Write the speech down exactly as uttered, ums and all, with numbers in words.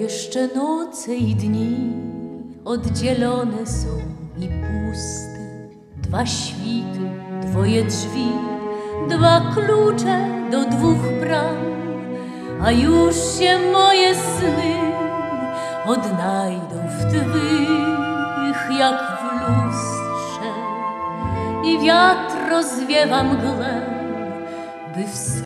Jeszcze noce i dni oddzielone są i puste, dwa świty, dwoje drzwi, dwa klucze do dwóch bram, a już się moje sny odnajdą w twych jak w lustrze i wiatr rozwiewa mgłę, by